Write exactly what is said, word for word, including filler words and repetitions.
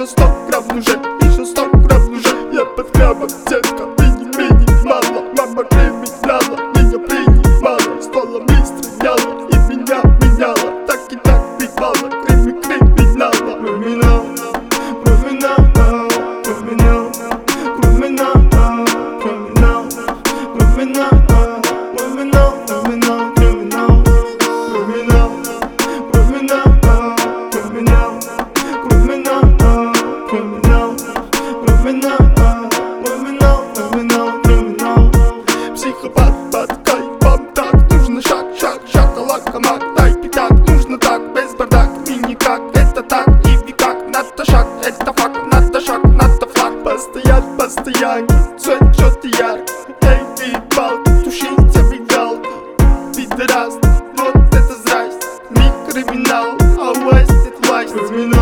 сто грамм уже, еще сто грамм уже. Я под хлебом, детка, мини-мини мало. Мама криминала, меня принимала, стволом и стреляла, и меня меняла. Так и так бивала, крими криминала. Криминал, криминал, криминал, криминал, криминал, криминал, криминал, криминал, криминал, криминал, криминал, криминал, криминал, криминал, криминал, криминал, криминал, криминал. Психопат под кайфом, так нужно шаг, шаг, шоколад, хамак, дай пятак, нужно так, без бардак, и никак, это так, и никак, надо шаг, это факт, надо шаг, надо флаг, постоять, постоянно, цвет четыре, эй, битбал, тушите мигалку, пидорас, вот это зрасть, не криминал, а власть, это власть, криминал.